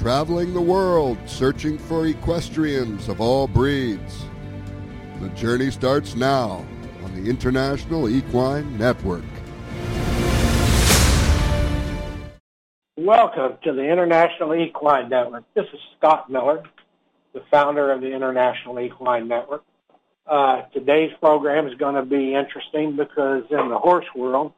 traveling the world searching for equestrians of all breeds. The journey starts now on the International Equine Network. Welcome to the International Equine Network. This is Scott Miller, the founder of the International Equine Network. Today's program is going to be interesting because in the horse world,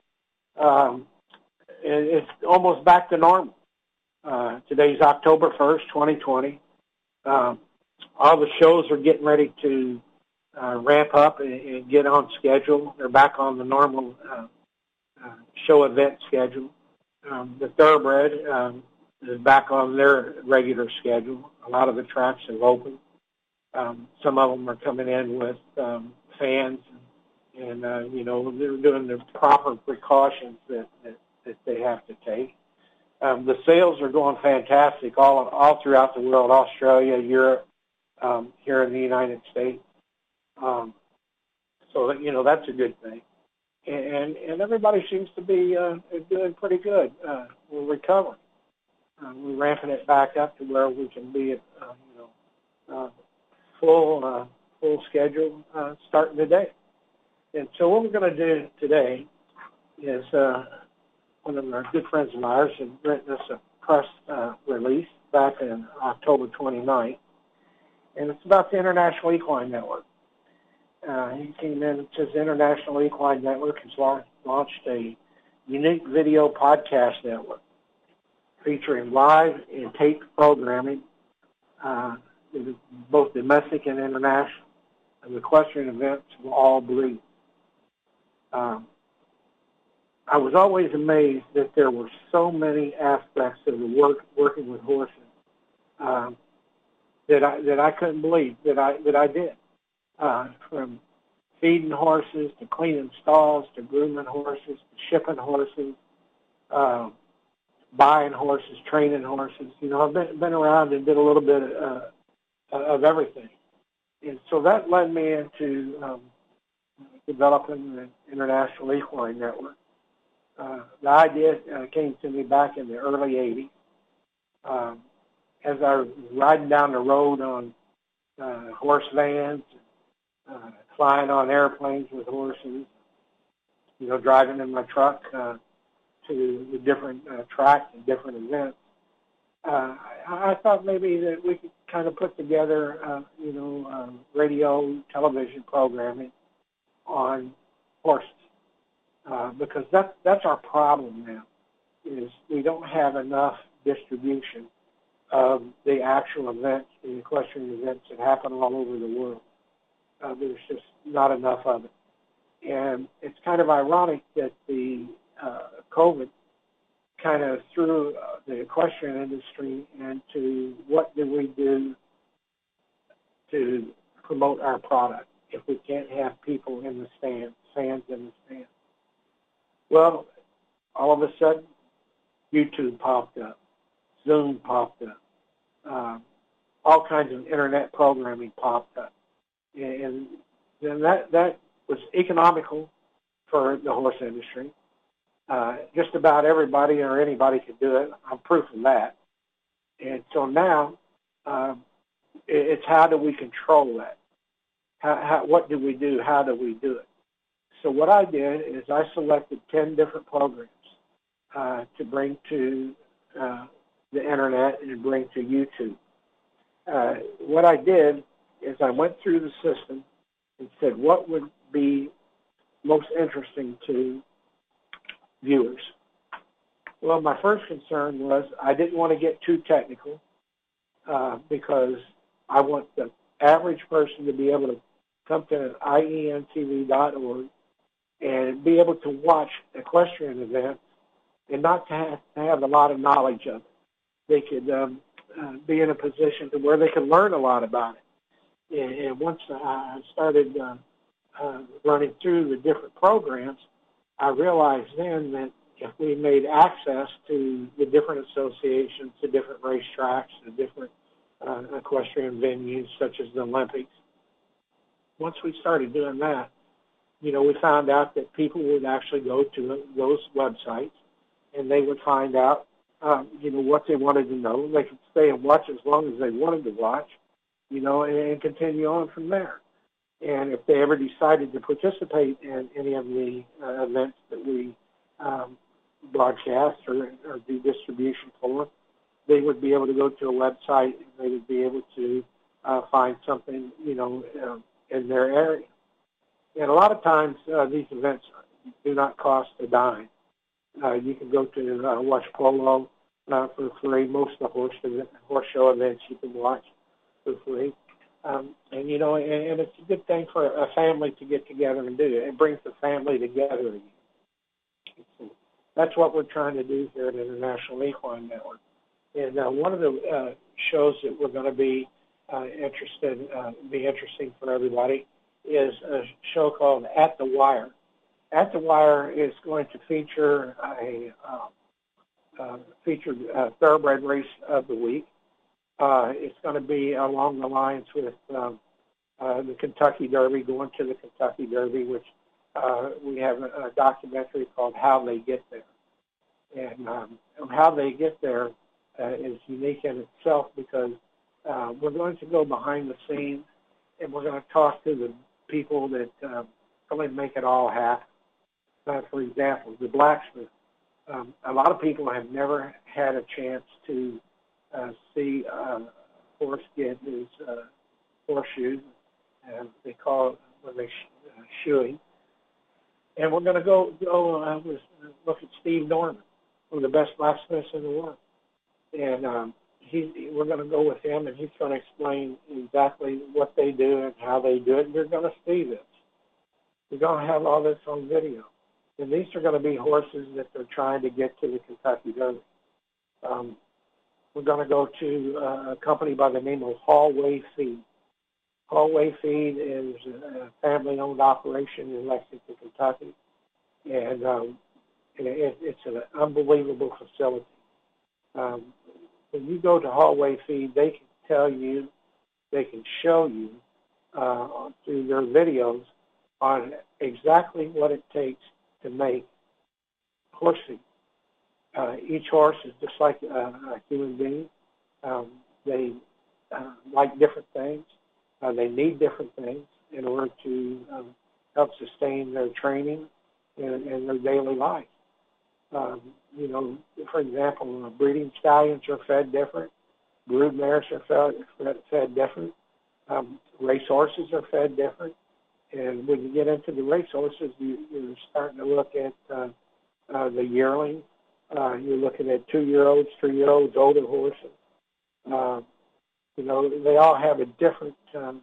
it's almost back to normal. Today's October 1st, 2020. All the shows are getting ready to ramp up and get on schedule. They're back on the normal show event schedule. The Thoroughbred is back on their regular schedule. A lot of the tracks have opened. Some of them are coming in with fans, and they're doing the proper precautions that they have to take. The sales are going fantastic all throughout the world, Australia, Europe, here in the United States. So that's a good thing. And everybody seems to be doing pretty good. We're recovering. We're ramping it back up to where we can be at full schedule starting today. And so what we're going to do today is one of our good friends of ours had written us a press release back in October 29th, and it's about the International Equine Network. He came in and says the International Equine Network has launched a unique video podcast network featuring live and taped programming, both domestic and international, of equestrian events of all breeds. I was always amazed that there were so many aspects of the working with horses that I couldn't believe that I did. From feeding horses to cleaning stalls to grooming horses to shipping horses, buying horses, training horses. I've been around and did a little bit of everything. And so that led me into developing the International Equine Network. The idea came to me back in the early 80s. As I was riding down the road on horse vans, flying on airplanes with horses, driving in my truck to the different tracks and different events, I thought maybe that we could kind of put together, radio, television programming on horses. Because that's our problem now, is we don't have enough distribution of the actual events, the equestrian events that happen all over the world. There's just not enough of it. And it's kind of ironic that the COVID kind of threw the equestrian industry into what do we do to promote our product if we can't have people in the stands, fans in the stands. Well, all of a sudden, YouTube popped up, Zoom popped up, all kinds of internet programming popped up. And then that was economical for the horse industry. Just about everybody or anybody could do it. I'm proof of that. And so now it's how do we control that? What do we do? How do we do it? So what I did is I selected 10 different programs to bring to the internet and bring to YouTube. What I did is I went through the system and said what would be most interesting to viewers. Well, my first concern was I didn't want to get too technical because I want the average person to be able to come to ientv.org and be able to watch equestrian events and not to have a lot of knowledge of it. They could be in a position to where they can learn a lot about it. And once I started running through the different programs, I realized then that if we made access to the different associations, the different racetracks, the different equestrian venues such as the Olympics, once we started doing that, we found out that people would actually go to those websites and they would find out what they wanted to know. They could stay and watch as long as they wanted to watch, and continue on from there. And if they ever decided to participate in any of the events that we broadcast or do distribution for, they would be able to go to a website and they would be able to find something, in their area. And a lot of times these events do not cost a dime. You can go to watch polo for free. Most of the horse show events you can watch for free. And it's a good thing for a family to get together and do. It brings the family together again. So that's what we're trying to do here at International Equine Network. And one of the shows that we're going to be interesting for everybody is a show called At the Wire. At the Wire is going to feature a featured thoroughbred race of the week. It's going to be along the lines with the Kentucky Derby, going to the Kentucky Derby, which we have a documentary called How They Get There. And how they get there is unique in itself because we're going to go behind the scenes and we're going to talk to the people that really make it all happen. For example, the blacksmith. A lot of people have never had a chance to see a horse get his horseshoes. They call it when they shoeing. And we're going to go look at Steve Norman, one of the best blacksmiths in the world. And we're going to go with him, and he's going to explain exactly what they do and how they do it. And you're going to see this. We're going to have all this on video. And these are going to be horses that they're trying to get to the Kentucky Derby. We're going to go to a company by the name of Hallway Feed. Hallway Feed is a family-owned operation in Lexington, Kentucky. And it's an unbelievable facility. When you go to Hallway Feed, they can tell you, they can show you through their videos on exactly what it takes to make horse feed. Each horse is just like a human being. They like different things. They need different things in order to help sustain their training and their daily life. For example, breeding stallions are fed different. Brood mares are fed different. Race horses are fed different. And when you get into the race horses, you're starting to look at the yearling. You're looking at 2-year-olds, 3-year-olds, older horses. They all have a different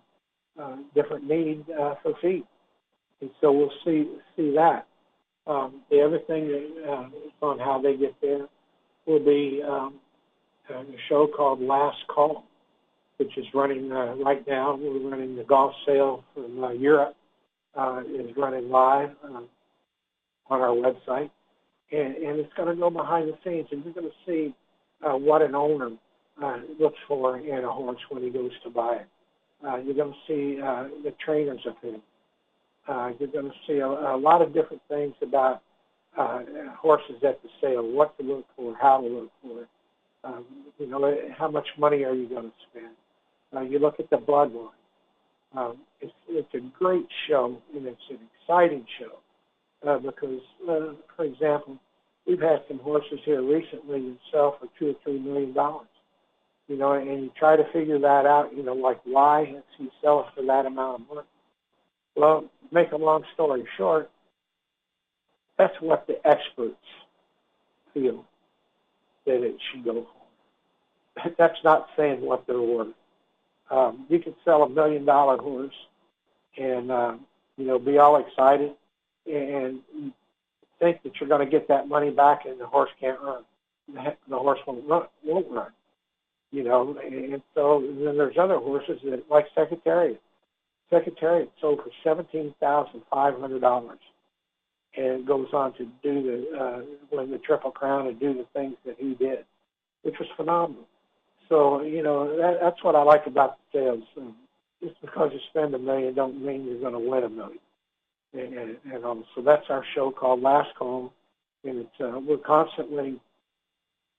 need for feed. And so we'll see that. The other thing that, on how they get there will be a show called Last Call, which is running right now. We're running the golf sale from Europe. Is running live on our website. And it's going to go behind the scenes, and you're going to see what an owner looks for in a horse when he goes to buy it. You're going to see the trainers of him. You're going to see a lot of different things about horses at the sale, what to look for, how to look for it. How much money are you going to spend? You look at the bloodline. It's a great show, and it's an exciting show because, for example, we've had some horses here recently that sell for $2 or $3 million. And you try to figure that out. Like why is he selling for that amount of money? Well, make a long story short, that's what the experts feel that it should go for. That's not saying what they're worth. You can sell $1 million horse and, be all excited and think that you're going to get that money back and the horse can't run. The horse won't run. And so then there's other horses that, like Secretariat. Secretariat sold for $17,500 and goes on to do win the Triple Crown and do the things that he did, which was phenomenal. So, that's what I like about the sales. Just because you spend $1 million don't mean you're going to win $1 million. And so that's our show called Last Call. And it's, we're constantly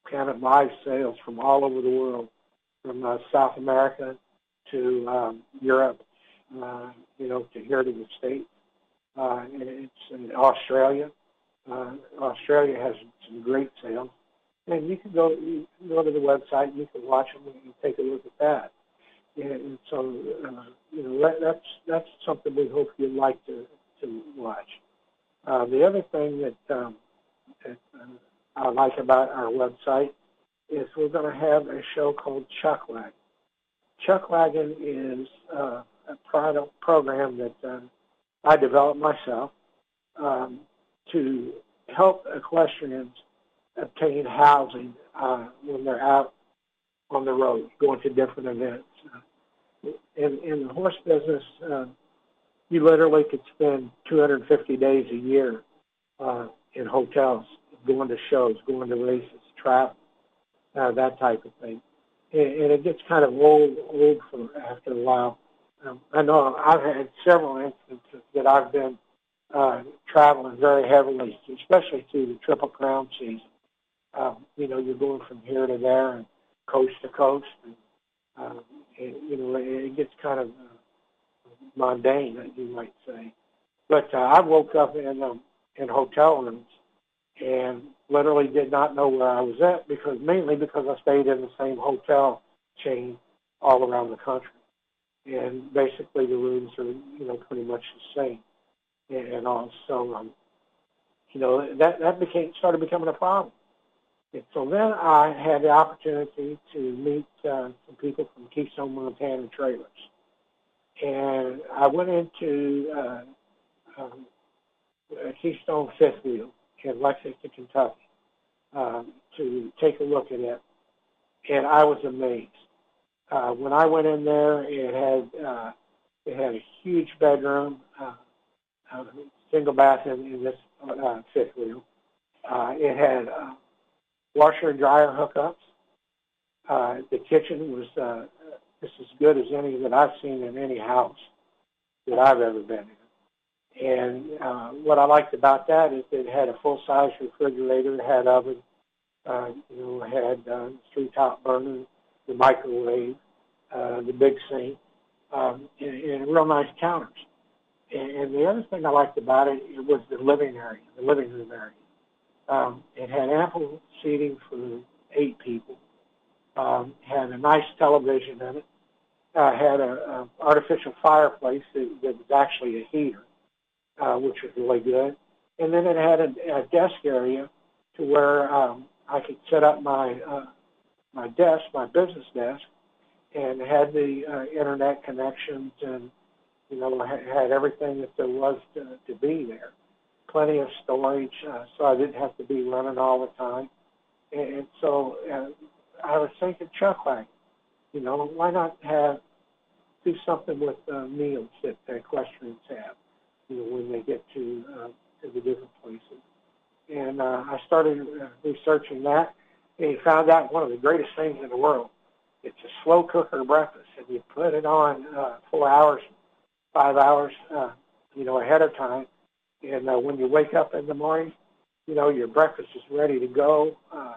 counted live sales from all over the world, from South America to Europe, to here to the States. And it's in Australia. Australia has some great sales. And you can go to the website, you can watch them and take a look at that. And so, that's something we hope you'd like to watch. The other thing that I like about our website is we're going to have a show called Chuckwagon. Chuckwagon is a program that I developed myself to help equestrians obtain housing when they're out on the road, going to different events. In the horse business, you literally could spend 250 days a year in hotels, going to shows, going to races, travel, that type of thing. And it gets kind of old for after a while. I know I've had several instances that I've been traveling very heavily, especially through the Triple Crown season. You're going from here to there and coast to coast, and it gets kind of mundane, you might say. But I woke up in hotel rooms and literally did not know where I was at mainly because I stayed in the same hotel chain all around the country. And basically the rooms are, pretty much the same. And also, that started becoming a problem. And so then I had the opportunity to meet some people from Keystone Montana Trailers. And I went into Keystone Fifth Wheel in Lexington, Kentucky, to take a look at it. And I was amazed. When I went in there, it had a huge bedroom, single bath in this fifth wheel. It had washer and dryer hookups. The kitchen was just as good as any that I've seen in any house that I've ever been in. And what I liked about that is it had a full-size refrigerator, it had oven, it had 3 top burners, the microwave, the big sink, and real nice counters. And the other thing I liked about it was the living room area. It had ample seating for 8 people. Had a nice television in it. Had an artificial fireplace that was actually a heater, which was really good. And then it had a desk area to where I could set up my desk, my business desk, and had the internet connections and, had everything that there was to be there. Plenty of storage, so I didn't have to be running all the time. And so I was thinking Chuckwagon, why not do something with meals that the equestrians have, when they get to the different places. And I started researching that, and found out one of the greatest things in the world. It's a slow cooker breakfast, and you put it on 4 hours, 5 hours, ahead of time. And when you wake up in the morning, your breakfast is ready to go.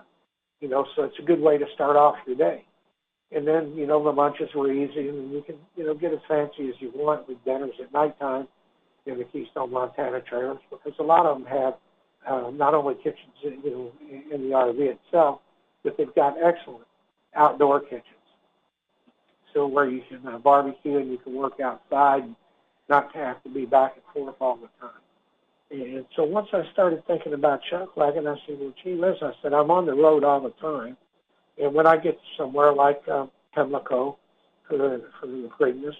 So it's a good way to start off your day. And then, the lunches were easy, and you can, get as fancy as you want with dinners at nighttime in the Keystone Montana Trailers, because a lot of them have not only kitchens, in the RV itself, but they've got excellent outdoor kitchens. So where you can barbecue and you can work outside and not have to be back and forth all the time. And so once I started thinking about Chuckwagon, I said, well, gee, Liz, I said, I'm on the road all the time. And when I get to somewhere like Pimlico for the Preakness,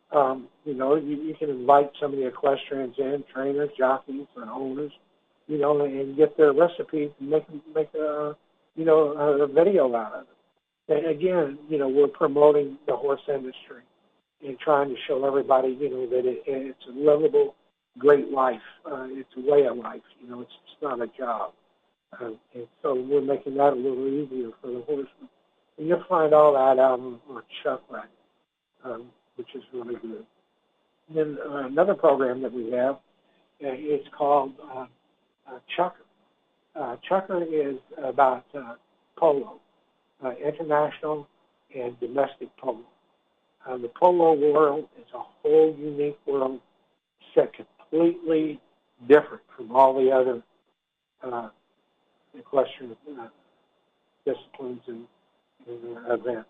you can invite some of the equestrians in, trainers, jockeys, and owners, and get their recipes and make a video out of it. And again, we're promoting the horse industry and trying to show everybody, that it's a livable, great life. It's a way of life. It's just not a job. And so we're making that a little easier for the horsemen. And you'll find all that out on Chuckwagon, which is really good. And then another program that we have is called Chucker. Chucker is about polo, international and domestic polo. The polo world is a whole unique world, set completely different from all the other equestrian disciplines and events.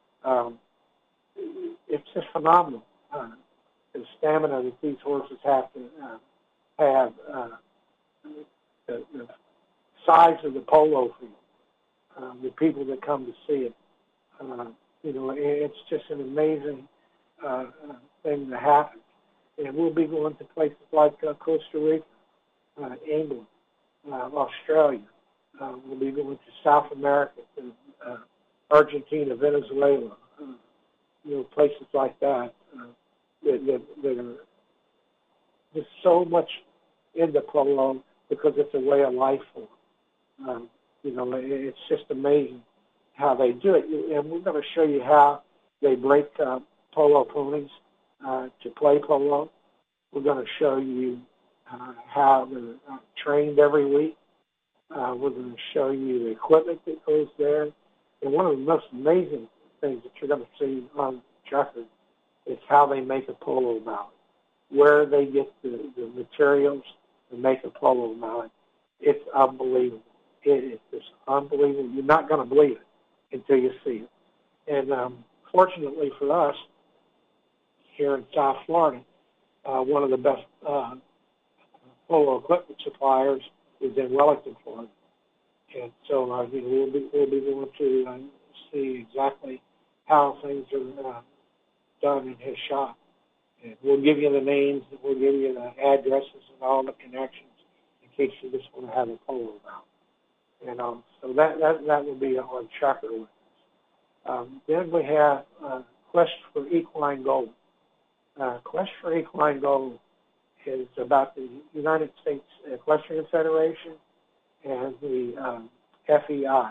It's just phenomenal. The stamina that these horses have to have, the size of the polo field, the people that come to see it. It's just an amazing thing to happen. And we'll be going to places like Costa Rica, England, Australia. We'll be going to South America, to Argentina, Venezuela, places like that that are just so much into polo because it's a way of life for them. It's just amazing how they do it. And we're going to show you how they break polo ponies to play polo. We're going to show you how they're trained every week. We're going to show you the equipment that goes there. And one of the most amazing things that you're going to see on Checker is how they make a polo mallet, where they get the materials to make a polo mallet. It's unbelievable. It is just unbelievable. You're not going to believe it until you see it. And fortunately for us, here in South Florida, one of the best polo equipment suppliers is in Wellington, Florida. And so we'll be going to see exactly how things are done in his shop. And we'll give you the names, and we'll give you the addresses and all the connections in case you just want to have a polo about. So that will be on Checker with us. Then we have Quest for Equine Gold. Quest for Equine Gold is about the United States Equestrian Federation and the FEI.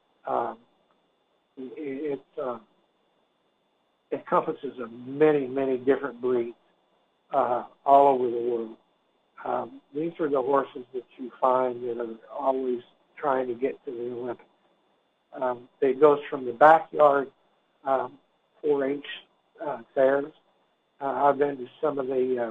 It encompasses many, many different breeds all over the world. These are the horses that you find that are always trying to get to the Olympics. It goes from the backyard 4-H fairs. I've been to some of the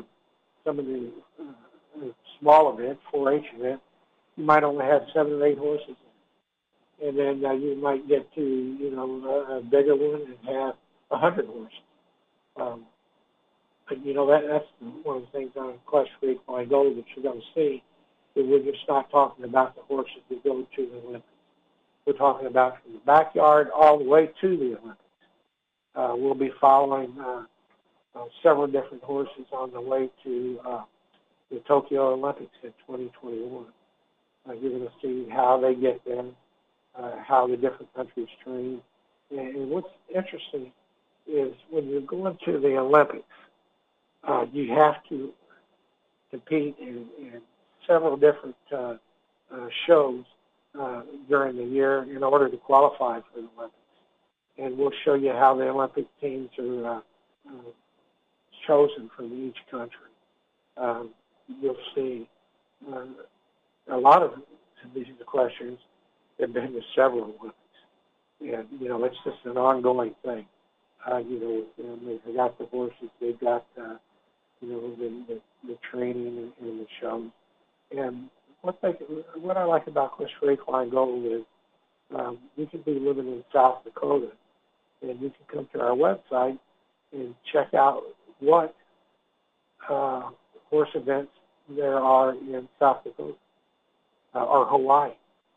small events, 4-H events. You might only have 7 or 8 horses in. And then you might get to, a bigger one and have 100 horses. But, that's one of the things on Quest for Equine Gold that you're going to see, that we're just not talking about the horses that go to the Olympics. We're talking about from the backyard all the way to the Olympics. We'll be following several different horses on the way to the Tokyo Olympics in 2021. You're going to see how they get there, how the different countries train. And what's interesting is when you're going to the Olympics, you have to compete in several different shows during the year in order to qualify for the Olympics. And we'll show you how the Olympic teams are chosen from each country. You'll see a lot of these equestrians have been to several Olympics. And, it's just an ongoing thing. They've got the horses, they've got, the training and the shows. And what I like about Quest for Equine Gold is you can be living in South Dakota, and you can come to our website and check out what horse events there are in South Dakota or Hawaii.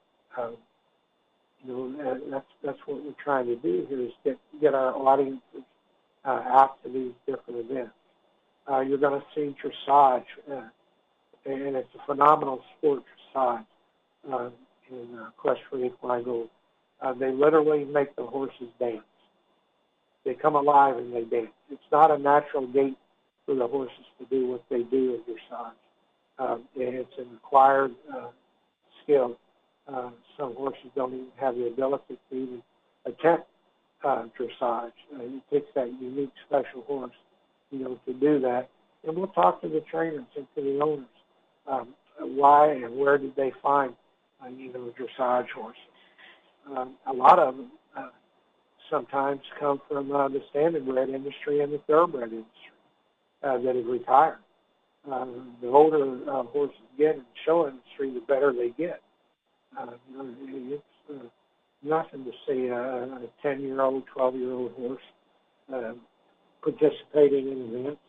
That's what we're trying to do here is get our audiences out to these different events. You're going to see dressage, and it's a phenomenal sport, dressage, in Quest for Equine Gold. They literally make the horses dance. They come alive and they dance. It's not a natural gait for the horses to do what they do in dressage. It's an acquired skill. Some horses don't even have the ability to even attempt dressage. It takes that unique, special horse, to do that. And we'll talk to the trainers and to the owners. Why and where did they find, dressage horses? a lot of them sometimes come from the standardbred industry and the thoroughbred industry that have retired. The older horses get in the show industry, the better they get. It's nothing to see a 10-year-old, 12-year-old horse participating in events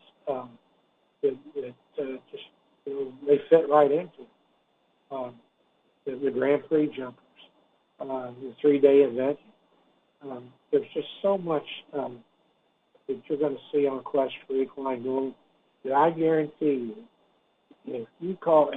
that just they fit right into it. The Grand Prix jumpers, the 3-day event. There's just so much that you're going to see on Quest for Equine Gold that I guarantee you, if you go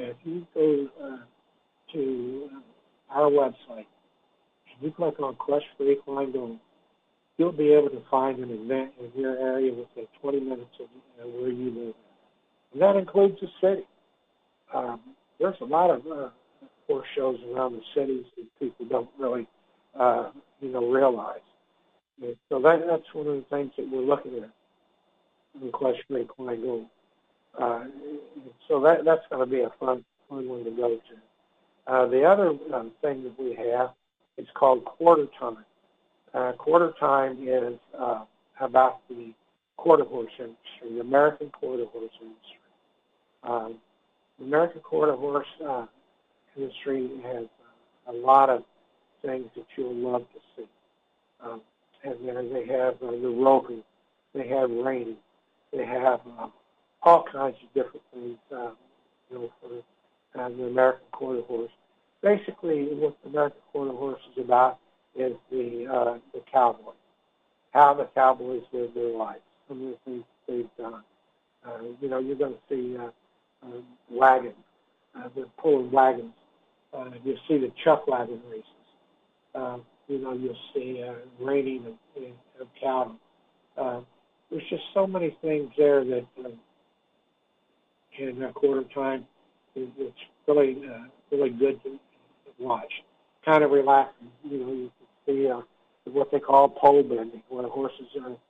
to our website and you click on Quest for Equine Gold, you'll be able to find an event in your area within 20 minutes of where you live. And that includes the city. There's a lot of horse shows around the cities that people don't really, realize. And so that's one of the things that we're looking at in Quest for Equine Gold. So that's going to be a fun one to go to. The other thing that we have is called Quarter Time. Quarter Time is about the quarter horse industry, the American quarter horse industry. The American quarter horse industry has a lot of things that you'll love to see. And there they have the roping, they have reining, they have all kinds of different things, for the American quarter horse. Basically, what the American quarter horse is about is the cowboy, how the cowboys live their lives, some of the things they've done. You're going to see wagons, they're pulling wagons. You'll see the chuck wagon races. You'll see reining of cattle. There's just so many things there that in Quarter Time, it's really good to watch. Kind of relaxing. You can see what they call pole bending, where horses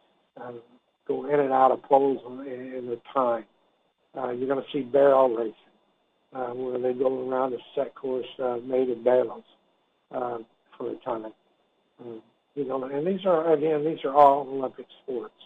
go in and out of poles in the time. You're going to see barrel racing, where they go around a set course made of barrels for a time. And these are all Olympic sports.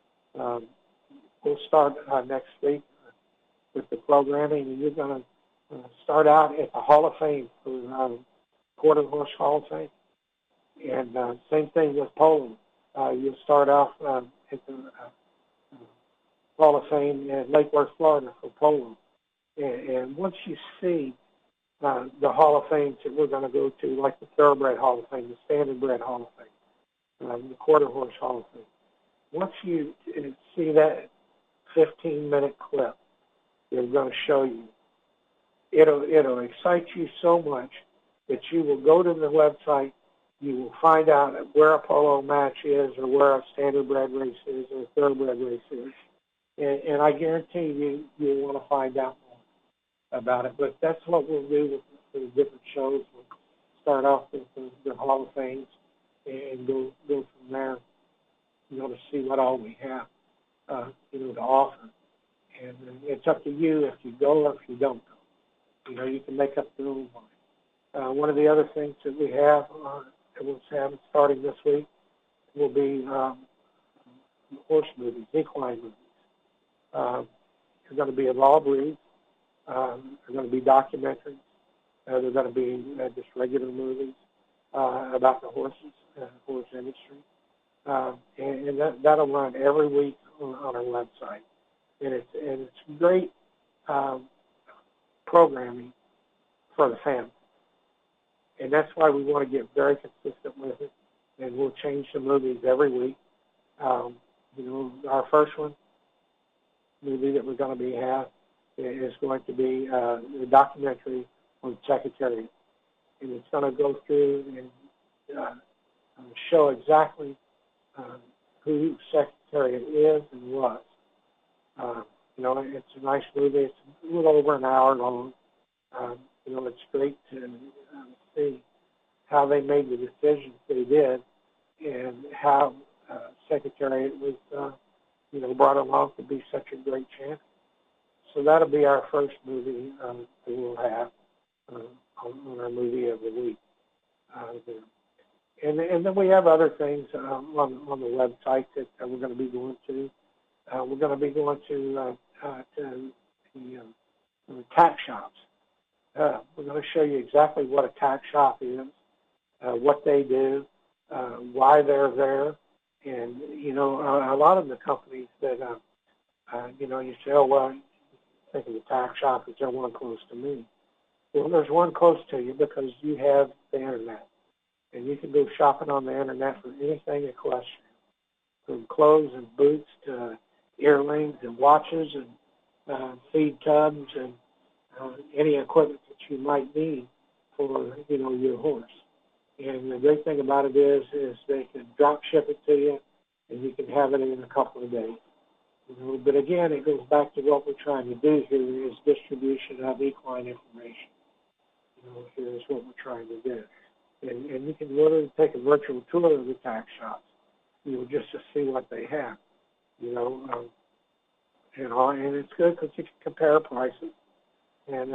We'll start next week with the programming, and you're going to start out at the Hall of Fame for Quarter Horse Hall of Fame. And same thing with polo. You'll start off at the Hall of Fame in Lake Worth, Florida for polo. And once you see the Hall of Fames that we're going to go to, like the Thoroughbred Hall of Fame, the Standardbred Hall of Fame, the Quarter Horse Hall of Fame, once you see that 15-minute clip they're going to show you, it'll excite you so much that you will go to the website, you will find out where a polo match is or where a standardbred race is or a thoroughbred race is. And I guarantee you'll want to find out more about it. But that's what we'll do with the different shows. We'll start off with the Hall of Fames and go from there, to see what all we have, to offer. And it's up to you if you go or if you don't go. You can make up your own mind. One of the other things that we have, that we'll have starting this week, will be horse movies, equine movies. They're going to be of all breeds. They're going to be documentaries. They're going to be just regular movies about the horses, horse industry. And that'll run every week on our website. And it's great programming for the family. And that's why we want to get very consistent with it. And we'll change the movies every week. Our first movie that we're going to have is going to be a documentary on Secretariat. And it's going to go through and show exactly who Secretariat is and was. It's a nice movie. It's a little over an hour long. It's great to see how they made the decisions they did and how Secretariat was, brought along to be such a great champion. So that'll be our first movie that we'll have on our movie of the week. And then we have other things on the website that we're going to be going to. We're going to be going to the tack shops. We're going to show you exactly what a tack shop is, what they do, why they're there, and a lot of the companies that you say, oh well, think of the tack shop, is there one close to me? Well, there's one close to you because you have the internet. And you can go shopping on the internet for anything equestrian, from clothes and boots to earrings and watches and feed tubs and any equipment that you might need for your horse. And the great thing about it is they can drop ship it to you, and you can have it in a couple of days. But again, it goes back to what we're trying to do here is distribution of equine information. Here's what we're trying to do. And you can literally take a virtual tour of the tack shops, just to see what they have, and it's good because you can compare prices, and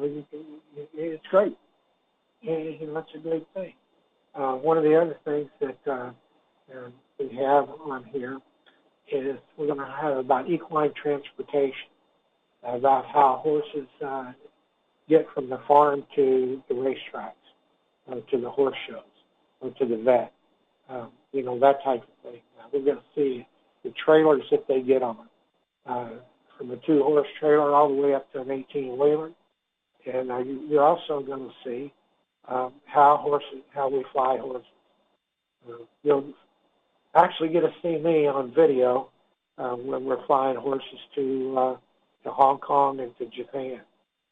it's great, and that's a great thing. One of the other things that we have on here is we're going to have about equine transportation, about how horses get from the farm to the racetracks. To the horse shows, or to the vet, that type of thing. We're going to see the trailers that they get on, from a 2-horse trailer all the way up to an 18-wheeler. And you're also going to see how we fly horses. You'll actually get to see me on video when we're flying horses to Hong Kong and to Japan,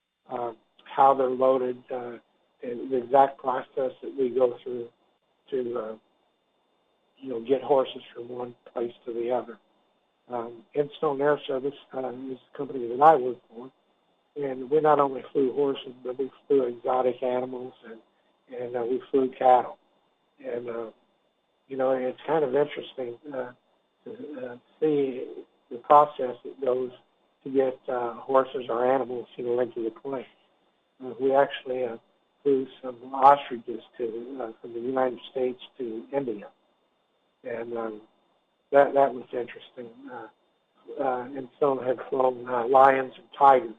how they're loaded, and the exact process that we go through to, get horses from one place to the other. Instone Air Service is the company that I work for, and we not only flew horses, but we flew exotic animals, and we flew cattle. And, it's kind of interesting to see the process that goes to get horses or animals, into the plane. We actually flew some ostriches from the United States to India, and that was interesting. And some had flown lions and tigers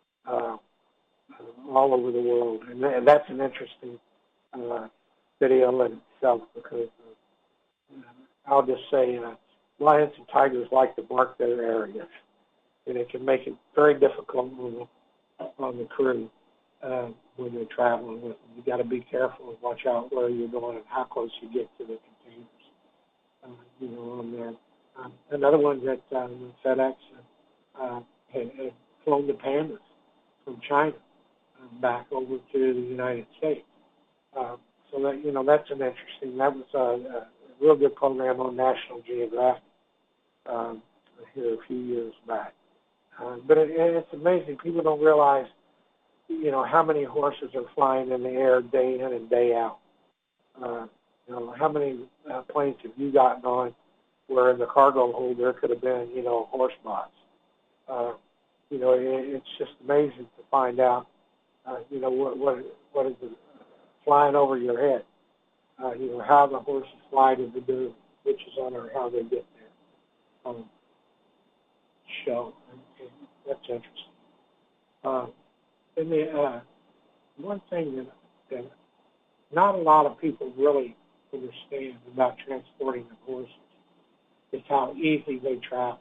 all over the world, and that's an interesting video in itself because I'll just say lions and tigers like to mark their areas, and it can make it very difficult on the crew. When you're traveling with them, you got to be careful and watch out where you're going and how close you get to the containers. On there. Another one that FedEx had flown the pandas from China back over to the United States. So that that's an interesting. That was a real good program on National Geographic here a few years back. But it's amazing. People don't realize how many horses are flying in the air day in and day out. How many planes have you gotten on where in the cargo hold there could have been, horse bots? It's just amazing to find out, what is flying over your head. How the horses fly to the switches on or how they get there. Show. And that's interesting. And the one thing that not a lot of people really understand about transporting the horses is how easy they travel.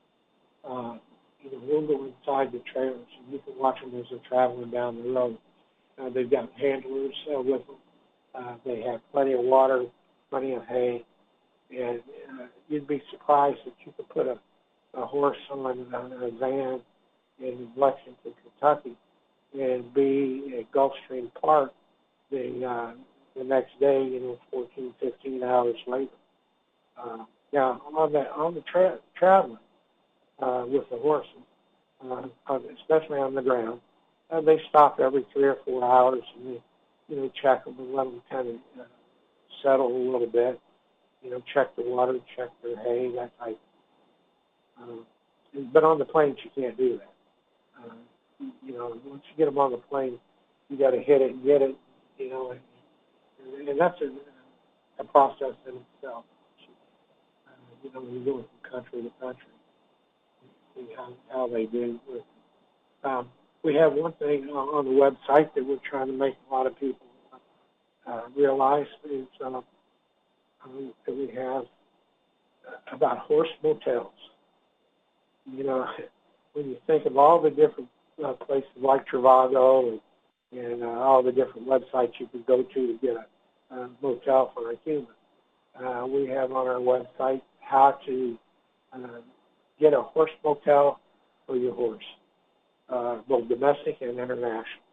We'll go inside the trailers and you can watch them as they're traveling down the road. They've got handlers with them. They have plenty of water, plenty of hay, and you'd be surprised that you could put a horse on a van in Lexington, Kentucky, and be at Gulfstream Park the next day, 14, 15 hours later. Now, on the traveling with the horses, especially on the ground, they stop every 3 or 4 hours and they check them and let them kind of settle a little bit. Check the water, check their hay, that type. But on the planes, you can't do that. Once you get them on the plane, you got to hit it and get it, and a process in itself. You go from country to country, see how they do with it. We have one thing on the website that we're trying to make a lot of people realize is that we have about horse motels. When you think of all the different places like Trivago and all the different websites you can go to get a motel for a human, we have on our website how to get a horse motel for your horse, both domestic and international.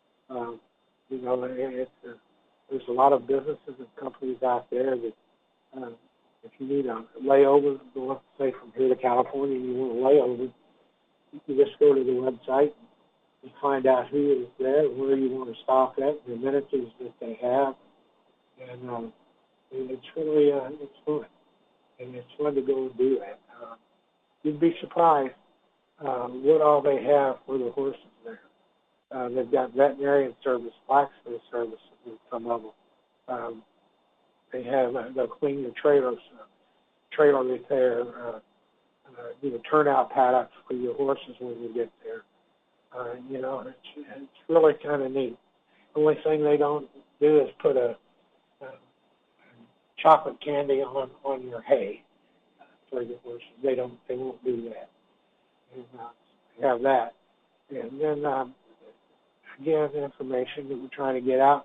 There's a lot of businesses and companies out there that if you need a layover, say from here to California, and you want a layover, you can just go to the website and find out who is there, where you want to stop at, the amenities that they have, and it's really it's fun, and it's fun to go and do that. You'd be surprised what all they have for the horses there. They've got veterinarian service, blacksmith services in some of them. They have they'll clean your trailers, trailer repair, turnout paddocks for your horses when you get there. It's really kind of neat. The only thing they don't do is put a chocolate candy on your hay for your horses. They won't do that. And have that. And then again, the information that we're trying to get out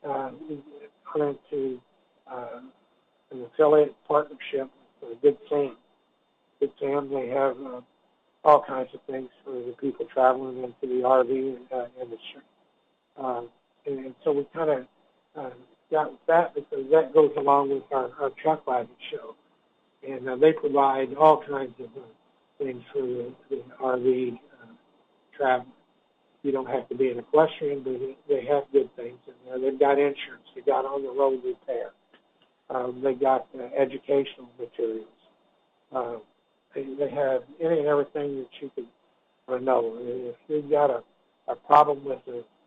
into an affiliate partnership with Good Sam. Good Sam, they have all kinds of things for the people traveling into the RV industry. And so we kind of got that because that goes along with our truck wagon show. And they provide all kinds of things for the RV travel. You don't have to be an equestrian, but they have good things in there. They've got insurance. They've got on-the-road repair. They got educational materials. They have any and everything that you could know. If you've got a problem with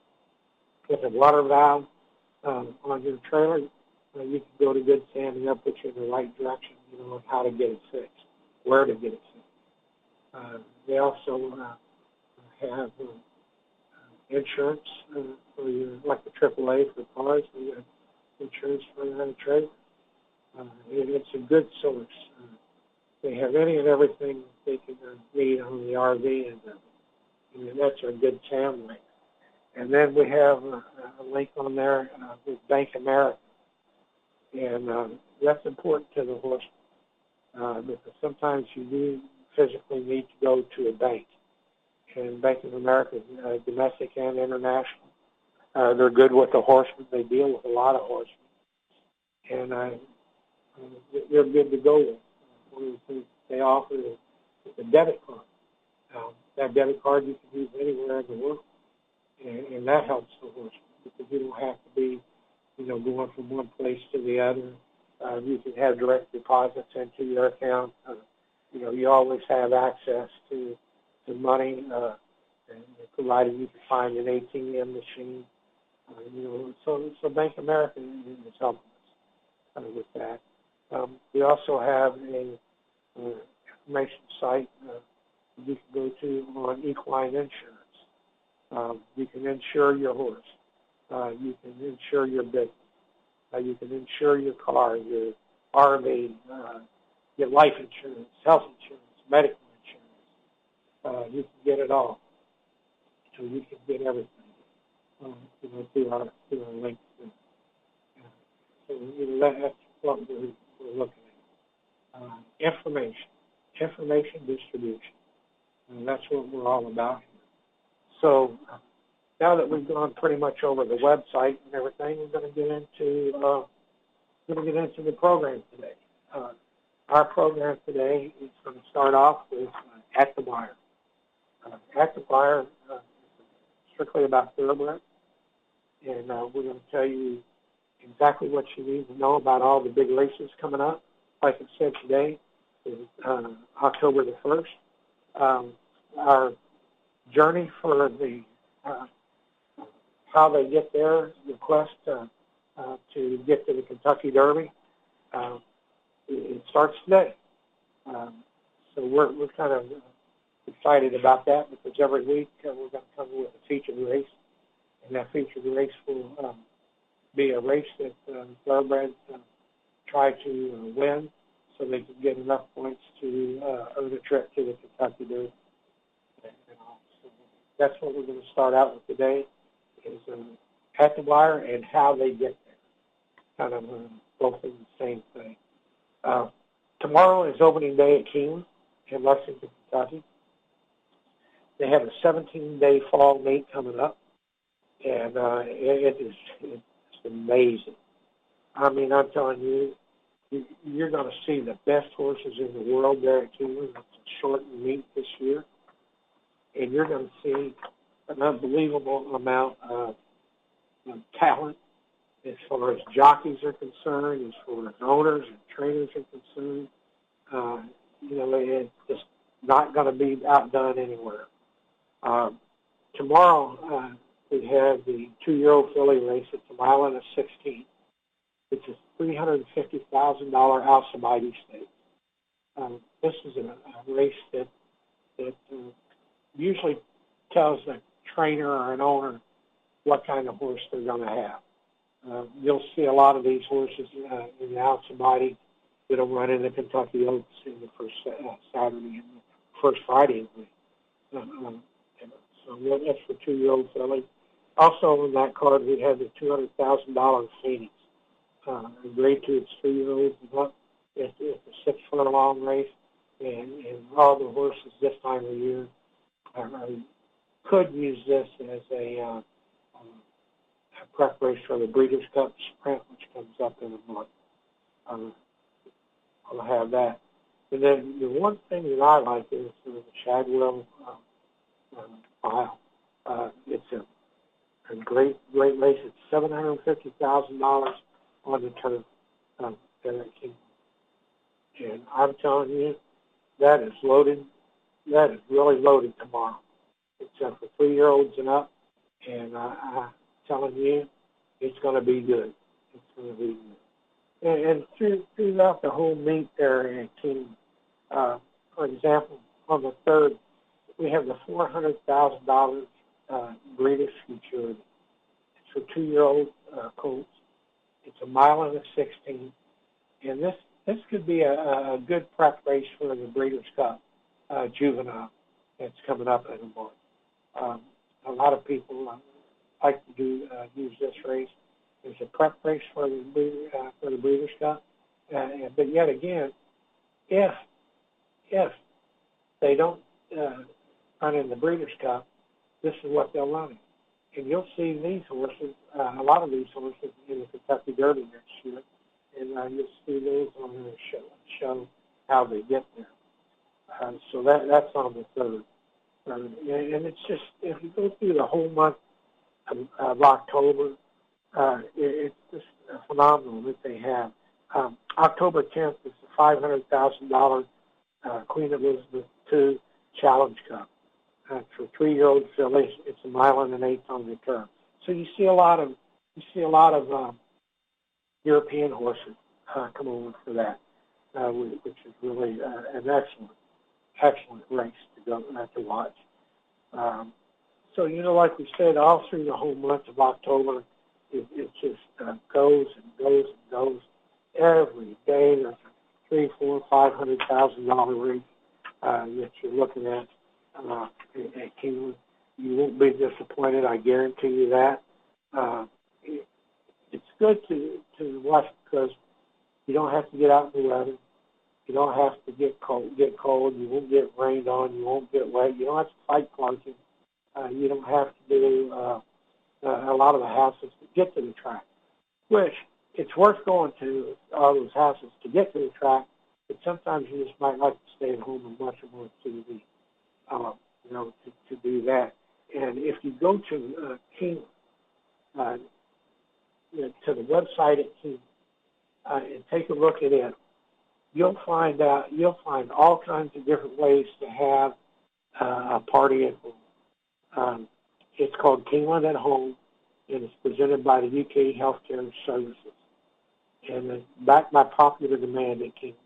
a water valve on your trailer, you can go to Good Sam and they'll put you in the right direction, on how to get it fixed, where to get it fixed. They also have insurance for like the AAA for cars. We have insurance for that trailer. It's a good source. They have any and everything they can need on the RV, and that's a Good Sam link. And then we have a link on there with Bank America, and that's important to the horseman because sometimes you do physically need to go to a bank. And Bank of America, domestic and international, they're good with the horsemen. They deal with a lot of horsemen, and they're good to go with. One of the things they offer is a debit card. That debit card you can use anywhere in the world, and that helps the horseman because you don't have to be, going from one place to the other. You can have direct deposits into your account. You always have access to money, and provided you can find an ATM machine. So Bank America is helping us with that. We also have an information site you can go to on equine insurance. You can insure your horse. You can insure your business. You can insure your car, your RV, get life insurance, health insurance, medical insurance. You can get it all. So you can get everything through our links. So that's what we're looking at. Information distribution. And that's what we're all about here. So now that we've gone pretty much over the website and everything, we're going to get into the program today. Our program today is going to start off with At the Wire. At the Wire is strictly about thoroughbreds, and we're going to tell you exactly what you need to know about all the big races coming up. Like I said, today is October the 1st. Our journey for the how they get there, the quest to get to the Kentucky Derby It starts today. So we're kind of excited about that because every week we're going to come with a featured race, and that featured race will be a race that thoroughbreds try to win so they can get enough points to earn a trip to the Kentucky Derby. And so that's what we're going to start out with today is at the wire and how they get there. Kind of both of the same thing. Tomorrow is opening day at Keeneland in Lexington, Kentucky. They have a 17-day fall meet coming up, and it's amazing. I mean, I'm telling you, you're going to see the best horses in the world there at Keeneland. It's a shortened meet this year, and you're going to see an unbelievable amount of talent as far as jockeys are concerned, as far as owners and trainers are concerned. It's just not going to be outdone anywhere. Tomorrow, we have the 2-year-old filly race. It's a mile and a 16. It's a $350,000 Alcibiades Stakes. This is a race that usually tells a trainer or an owner what kind of horse they're going to have. You'll see a lot of these horses in the Alcibiades that'll run in the Kentucky Oaks in the first Saturday and the first Friday of the week. So that's for 2-year-old filly. Also on that card, we have the $200,000 Phoenix. Grade 2, it's 3-year-olds and up. It's a 6-furlong race, and all the horses this time of year could use this as a preparation for the Breeders' Cup Sprint, which comes up in a month. I'll have that. And then the one thing that I like is the Shadwell Mile. It's a great race. It's $750,000 on the turf there at Keeneland. And I'm telling you, that is loaded. That is really loaded tomorrow. It's for 3-year-olds and up. And I'm telling you, it's going to be good. It's going to be good. And throughout the whole meet there at Keeneland, for example, on the 3rd, we have the $400,000 Breeders' Futurity. It's for 2-year-old colts. It's a mile and a 16. And this could be a good prep race for the Breeders' Cup Juvenile that's coming up in a month. A lot of people like to use this race. There's a prep race for the Breeders' Cup. But yet again, if they don't run in the Breeders' Cup, this is what they'll run in. And you'll see these horses, a lot of these horses in the Kentucky Derby next year, and you'll see those on the show how they get there. So that's on the 3rd. And it's just, if you go through the whole month of October, it's just phenomenal that they have. October 10th is the $500,000 Queen Elizabeth II Challenge Cup. For 3-year-old fillies, it's a mile and an 1/8 on the turf. So you see a lot of European horses come over for that, which is really an excellent race to go to watch. So like we said, all through the whole month of October, it just goes and goes and goes. Every day there's a $300,000, $400,000, $500,000 race that you're looking at Keeneland. You won't be disappointed, I guarantee you that. It's good to watch because you don't have to get out in the weather. You don't have to get cold. You won't get rained on. You won't get wet. You don't have to fight parking. You don't have to do a lot of the hassles to get to the track, which it's worth going to all those hassles to get to the track, but sometimes you just might like to stay at home and watch more TV, to do that. And if you go to Keeneland, to the website at Keeneland, and take a look at it, you'll find all kinds of different ways to have a party at home. It's called Keeneland at Home, and it's presented by the UK Healthcare Services. and backed by popular demand at Keeneland.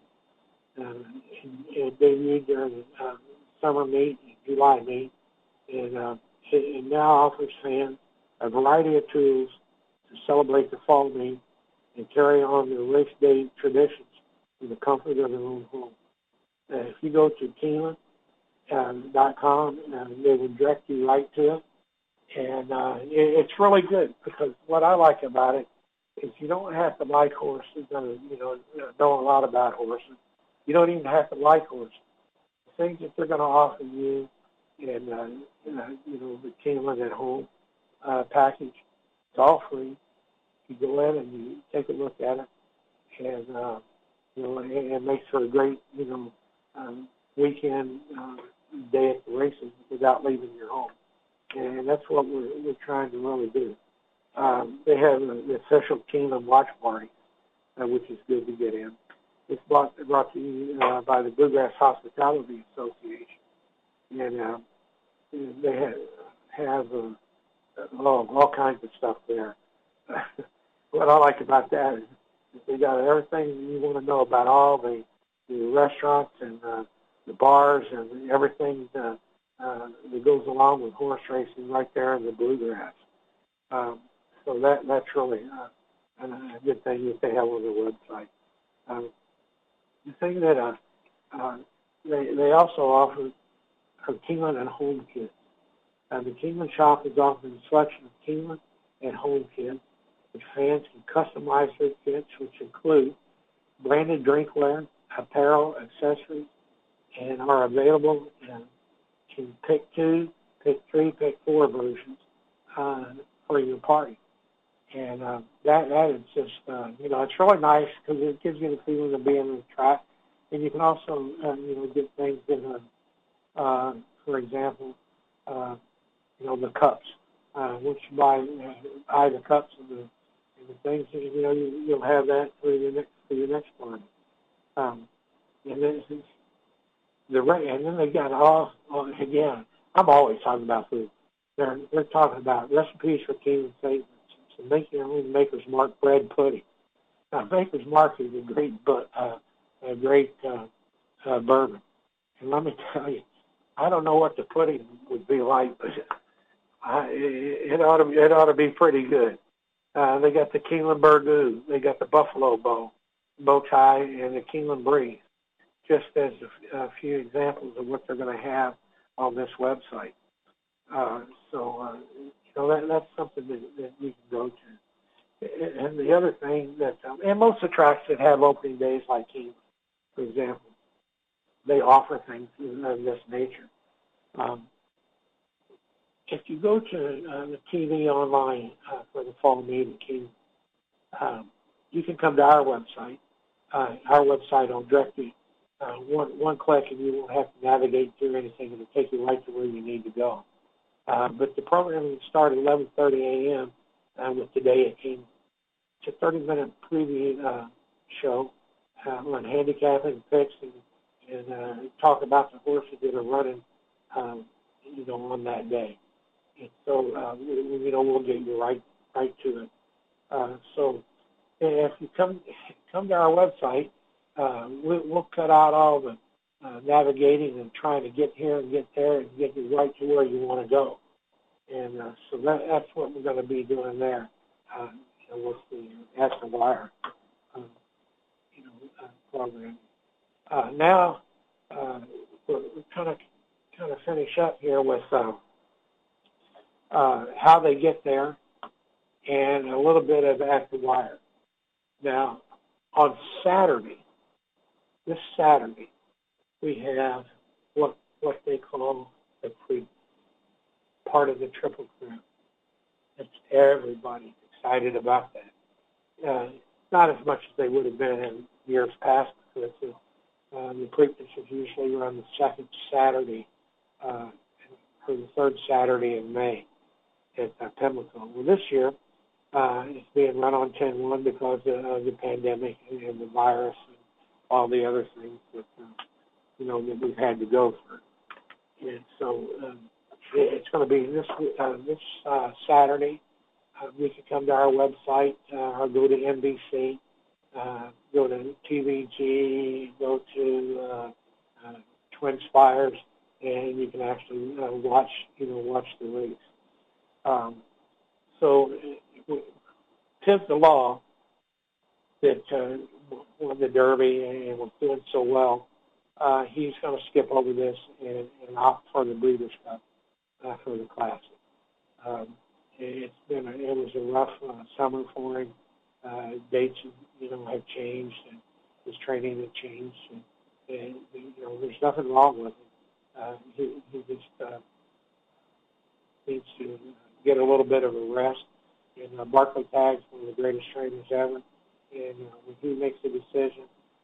It debuted during summer meet, July meet, and it now offers fans a variety of tools to celebrate the fall meet and carry on the race day traditions in the comfort of their own home. If you go to Keeneland.com, they will direct you right to it. And it's really good because what I like about it is you don't have to like horses or, know a lot about horses. You don't even have to like horses. The things that they're going to offer you in, the Keeneland at Home package, it's all free. You go in and you take a look at it, and, it makes for a great, weekend day at the races without leaving your home. And that's what we're trying to really do. They have the official Keeneland watch party, which is good to get in. It's brought to you by the Bluegrass Hospitality Association. And they have all kinds of stuff there. What I like about that is they got everything you want to know about all the restaurants and the bars and everything that goes along with horse racing right there in the Bluegrass. So that's really a good thing that they have on their website. The thing that they also offer are Keeneland and Home kits. The Keeneland shop is offering a selection of Keeneland and Home kits, which fans can customize their kits, which include branded drinkware, apparel, accessories, and are available in pick 2, pick 3, pick 4 versions for your party. And that is just, it's really nice because it gives you the feeling of being on the track. And you can also, get things in, for example, the cups. Once you buy the cups and the things, you'll have that for your next party. And then they got all again. I'm always talking about food. They're talking about recipes for Keeneland statements. So make your own Maker's Mark bread pudding. Now, Maker's Mark is a great bourbon. And let me tell you, I don't know what the pudding would be like, but it ought to be pretty good. They got the Keeneland Burgoo, they got the Buffalo bow tie, and the Keeneland Breeze, just as a few examples of what they're going to have on this website. That's something that we can go to. And the other thing that, and most of the tracks that have opening days like Keeneland, for example, they offer things of this nature. If you go to the TV online for the fall meet at Keeneland, you can come to our website. Our website will direct you one click, and you won't have to navigate through anything. It'll take you right to where you need to go. But the program will start at 11:30 a.m. With Today at Keeneland. It's a 30-minute preview show on handicapping, picks, and talk about the horses that are running, on that day. And so, we'll get you right to it. So, if you come to our website, we'll cut out all the navigating and trying to get here and get there and get you right to where you want to go. And so that's what we're going to be doing there with the Ask the Wire program. Now we're kind of finish up here with how they get there and a little bit of Ask the Wire. Now, on this Saturday, we have what they call the pre part of the Triple Crown. It's everybody excited about that. Not as much as they would have been in years past because the Preakness is usually around the second Saturday or the third Saturday in May at Pimlico. Well, this year it's being run on 10/1 because of the pandemic and the virus and all the other things that that we've had to go through. And so it's going to be this Saturday. You can come to our website or go to NBC go to TVG, go to Twin Spires, and you can actually watch the race. So tis the law that won the Derby and was doing so well. He's going to skip over this and opt for the Breeders' Cup for the Classic. It was a rough summer for him. Dates, have changed, and his training had changed, and there's nothing wrong with him. He just needs to get a little bit of a rest. And Barclay Tagg's one of the greatest trainers ever, and when he makes a decision,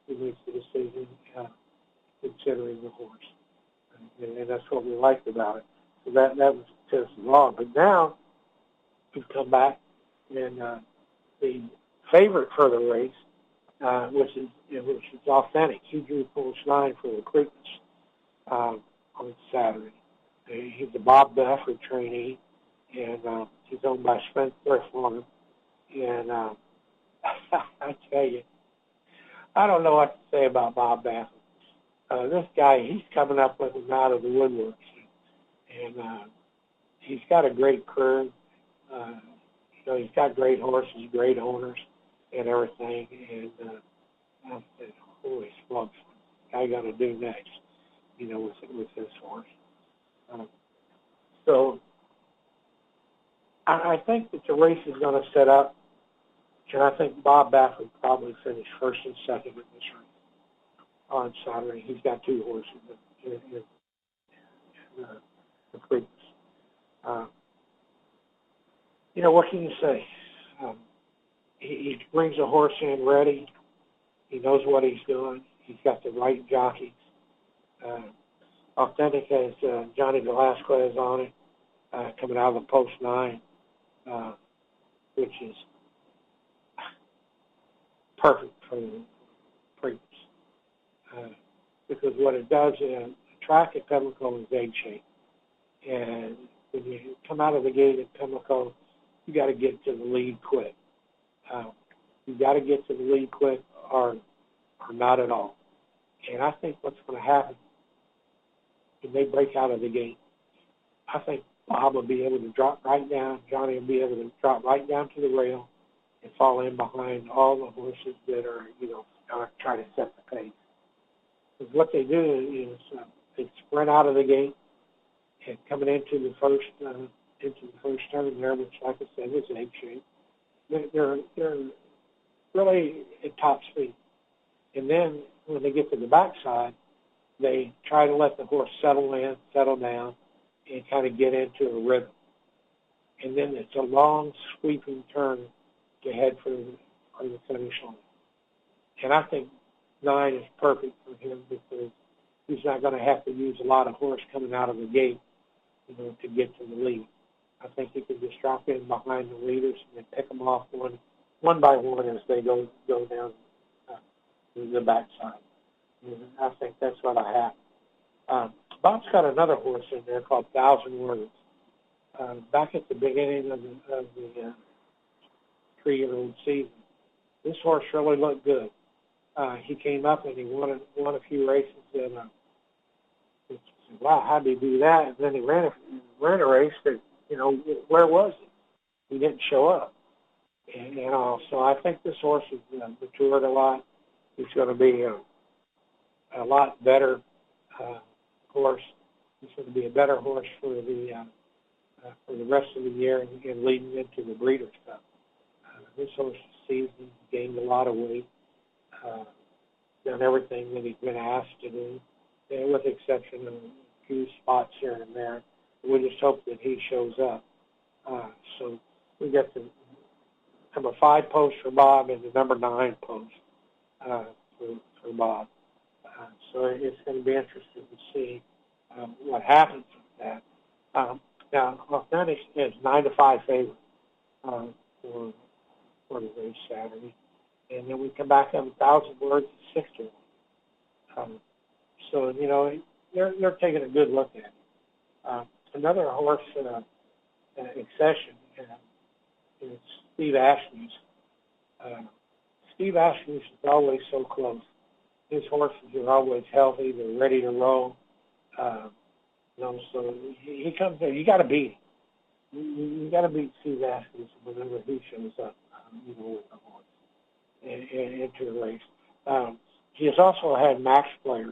considering the horse, and that's what we liked about it. So that was just wrong. But now we've come back, and the favorite for the race, which is authentic. He drew post 9 for the Preakness on Saturday. He's a Bob Baffert trainee, and he's owned by Spence Thrift Farm. And I tell you, I don't know what to say about Bob Baffert. This guy, he's coming up with him out of the woodworks, and he's got a great crew. He's got great horses, great owners, and everything. And I said, holy smokes, what I got to do next? With this horse. So I think that the race is going to set up, and I think Bob Baffert probably finished first and second in this race on Saturday. He's got 2 horses in the Preakness. What can you say? He brings a horse in ready. He knows what he's doing. He's got the right jockeys. Authentic has Johnny Velasquez on it, coming out of the post 9, which is perfect for the Preakness. Because what it does is the track at Pimlico is egg-shaped. And when you come out of the gate at Pimlico, you got to get to the lead quick. You got to get to the lead quick or not at all. And I think what's going to happen when they break out of the gate, I think Bob will be able to drop right down, Johnny will be able to drop right down to the rail and fall in behind all the horses that are, going to try to set the pace. Because what they do is they sprint out of the gate and coming into the first turn there, which, like I said, is egg shape. They're really at top speed. And then when they get to the backside, they try to let the horse settle down, and kind of get into a rhythm. And then it's a long, sweeping turn to head for the finish line. And I think 9 is perfect for him because he's not going to have to use a lot of horse coming out of the gate, to get to the lead. I think he can just drop in behind the leaders and then pick them off one by one as they go down the backside. And I think that's what I have. Bob's got another horse in there called 1,000 Words. Back at the beginning of the 3-year-old season, this horse really looked good. He came up and he won a few races, and wow, how did he do that? And then he ran a race that, where was he? He didn't show up. And so I think this horse has matured a lot. He's going to be a lot better horse. He's going to be a better horse for the rest of the year and leading into the Breeders' Cup. This horse season gained a lot of weight, done everything that he's been asked to do, with the exception of a few spots here and there. We just hope that he shows up. So we get the number 5 post for Bob and the number 9 post for Bob. So it's going to be interesting to see what happens with that. Now, Authentic is 9-5 favorite for the race Saturday, and then we come back on 1,000 Words at 6-1. So they're taking a good look at it. Another horse Accession is Steve Ashley's Steve Asmussen is always so close. His horses are always healthy. They're ready to roll. So he comes there. You got to beat him. You got to beat Steve Asmussen whenever he shows up, with the horse and into the race. He has also had Max Player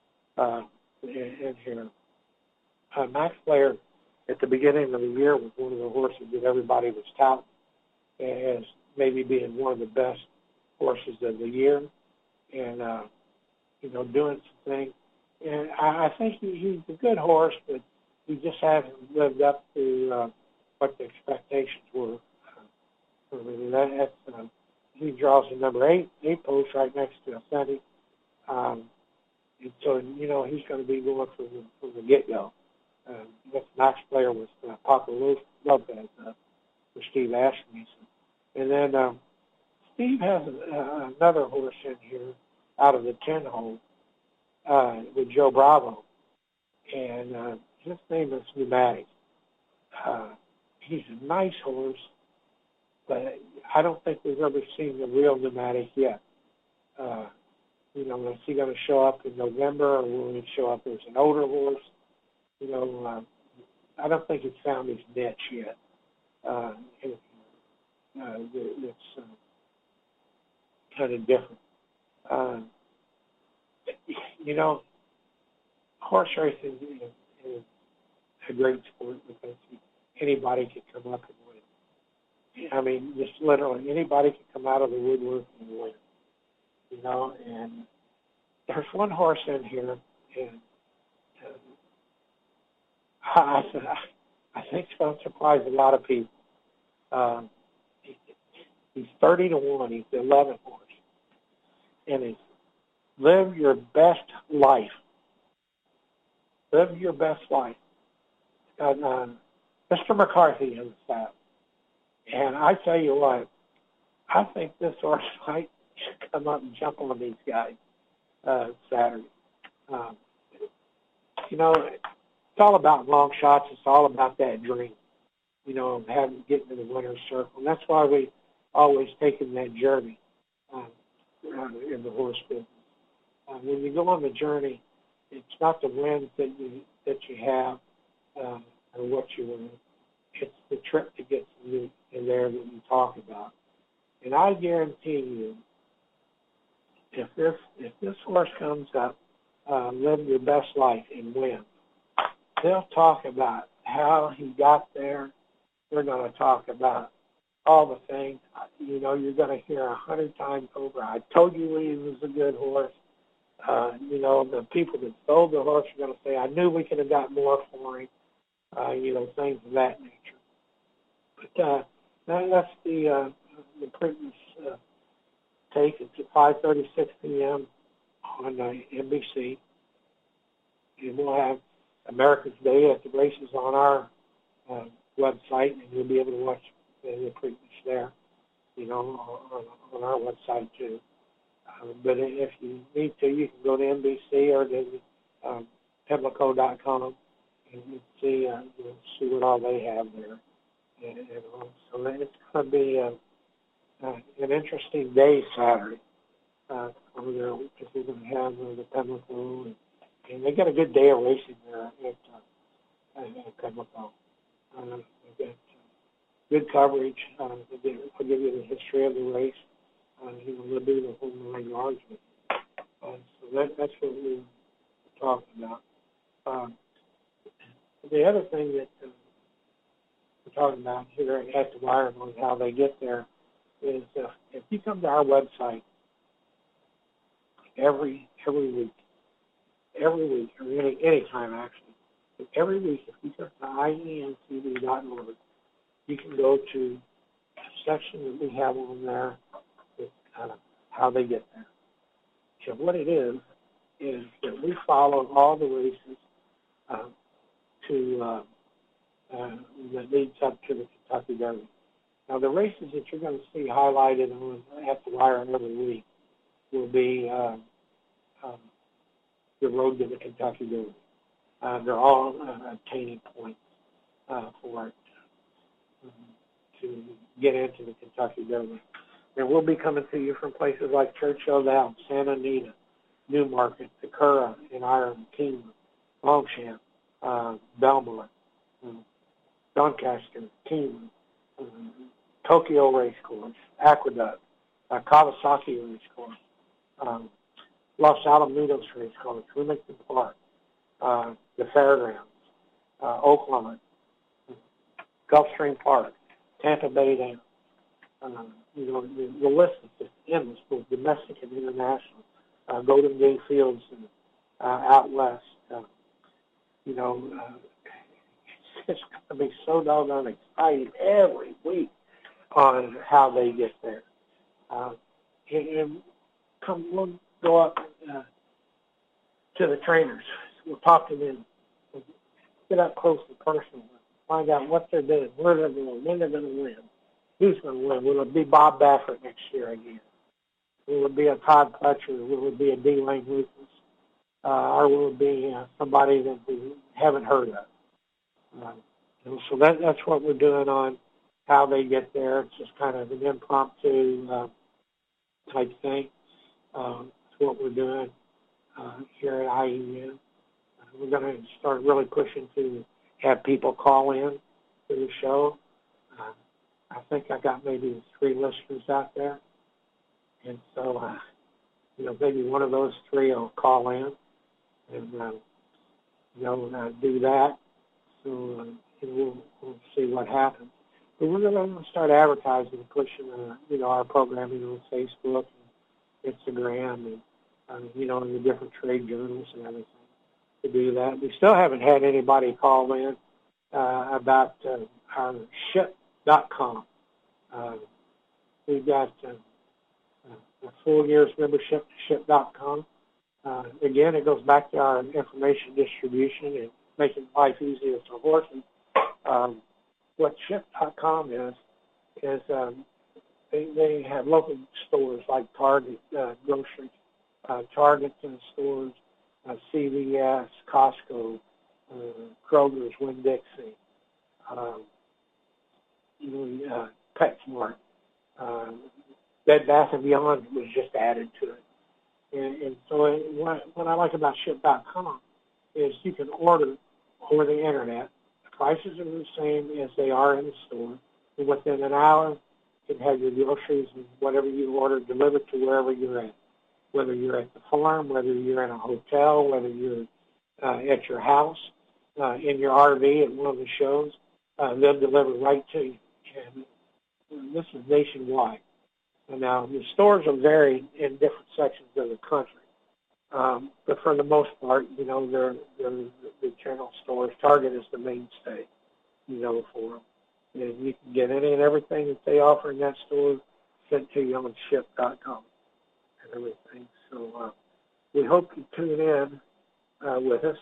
in here. Max Player, at the beginning of the year, was one of the horses that everybody was touting as maybe being one of the best horses of the year, and doing some things. And I think he's a good horse, but he just hasn't lived up to what the expectations were. He draws the number eight post right next to Authentic. And so, he's going to be going from the get-go. This Max Player was Papa Lopez for Steve Asmussen. And then Steve has another horse in here out of the 10-hole with Joe Bravo. And his name is Pneumatic. He's a nice horse, but I don't think we've ever seen the real Pneumatic yet. Is he going to show up in November, or will he show up as an older horse? I don't think he's found his niche yet. It's kind of different. Horse racing is a great sport because anybody can come up and win. I mean, just literally anybody can come out of the woodwork and win. And there's one horse in here, and I think it's going to surprise a lot of people. He's 30-1. He's the 11th horse, and it's Live Your Best Life. Live Your Best Life. Got Mr. McCarthy in the saddle, and I tell you what, I think this horse might come up and jump on these guys Saturday. It's all about long shots. It's all about that dream, of getting to the winner's circle. And that's why we always taken that journey in the horse business. When you go on the journey, it's not the wins that you have or what you win. It's the trip to get in there that you talk about. And I guarantee you, if this horse comes up, Live Your Best Life and win, they'll talk about how he got there. They're going to talk about all the things. You're going to hear 100 times over, I told you he was a good horse. The people that sold the horse are going to say, I knew we could have got more for him. Things of that nature. But that's the Preakness take. It's at 5:36 p.m. on NBC. And we'll have America's Day at the races on our website, and you'll be able to watch the Preakness there, on our website too. But if you need to, you can go to NBC or to Pimlico.com and see what all they have there. And so it's going to be an interesting day Saturday over there, because we're going to have the Pimlico, and they got a good day of racing there at Pimlico. They've got good coverage. They'll give you the history of the race. They'll do the whole 9 yards with it. So that's what we're talking about. The other thing that we're talking about here at the Wire on how they get there is if you come to our website every week, or any time actually, but every week, if you go to IENTV.org, you can go to a section that we have on there with how they get there. So what it is that we follow all the races that leads up to the Kentucky Derby. Now, the races that you're going to see highlighted at the Wire every week will be the road to the Kentucky Derby. They're all obtaining points for it to get into the Kentucky Derby. And we'll be coming to you from places like Churchill Downs, Santa Anita, Newmarket, Decorah in Ireland, Kingman, Longchamp, Belmont, Doncaster, Kingman, Tokyo Racecourse, Aqueduct, Kawasaki Racecourse, Los Alamitos Racecourse, Wilmington Park, the Fairgrounds, Oakland, Gulfstream Park, Tampa Bay Dam. The list is just endless, both domestic and international. Golden Gate Fields and out west. It's just going to be so doggone exciting every week on how they get there. We'll go up to the trainers. We'll talk to them. We'll get up close and personal. Find out what they're doing, where they're going, when they're going to win, who's going to win. Will it be Bob Baffert next year again? Will it be a Todd Pletcher? Will it be a D. Lane Lucas? Or will it be somebody that we haven't heard of? So that's what we're doing on how they get there. It's just kind of an impromptu type thing. It's what we're doing here at IEN. We're going to start really pushing to have people call in to the show. I think I got maybe 3 listeners out there. And so, maybe one of those 3 will call in and, do that. So we'll see what happens. But we're going to start advertising and pushing, our programming on Facebook and Instagram and, in the different trade journals and everything to do that. We still haven't had anybody call in about our ship.com. We've got a full year's membership to ship.com. Again, it goes back to our information distribution and making life easier for horses. What ship.com is they have local stores like Target, grocery, Target stores, CVS, Costco, Kroger's, Winn-Dixie, PetSmart. Bed Bath & Beyond was just added to it. And so what I like about ship.com is you can order over the Internet. The prices are the same as they are in the store. And within an hour, you can have your groceries and whatever you order delivered to wherever you're at. Whether you're at the farm, whether you're in a hotel, whether you're at your house, in your RV at one of the shows, they'll deliver right to you. And this is nationwide. And now, the stores are varied in different sections of the country. But for the most part, they're the general stores. Target is the mainstay, for them. And you can get any and everything that they offer in that store sent to you on ship.com and everything. So we hope you tune in with us.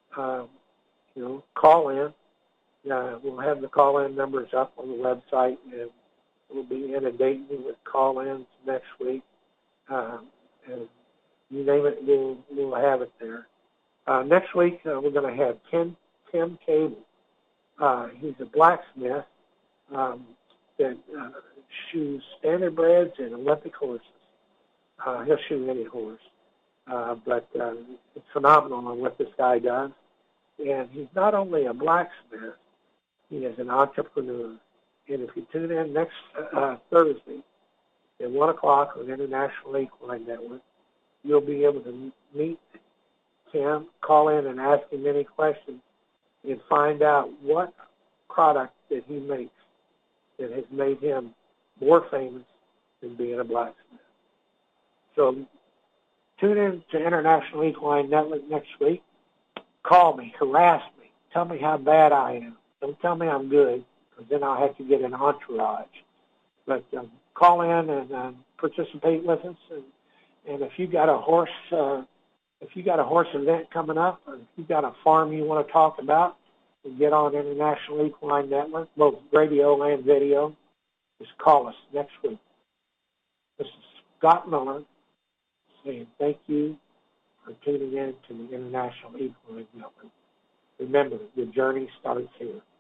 Call in. We'll have the call-in numbers up on the website, and we'll be inundating you with call-ins next week. And you name it, we'll have it there. Next week, we're going to have Tim Cable. He's a blacksmith that shoes standardbreds and Olympic horses. He'll shoot any horse. But it's phenomenal on what this guy does. And he's not only a blacksmith, he is an entrepreneur. And if you tune in next Thursday at 1 o'clock on International Equine Network, you'll be able to meet Tim, call in and ask him any questions, and find out what product that he makes that has made him more famous than being a blacksmith. So tune in to International Equine Network next week. Call me, harass me, tell me how bad I am. Don't tell me I'm good, because then I'll have to get an entourage. But call in and participate with us. And if you got a horse, event coming up, or if you got a farm you want to talk about, and get on International Equine Network, both radio and video, just call us next week. This is Scott Miller saying thank you for tuning in to the International Equine Network. Remember, the journey starts here.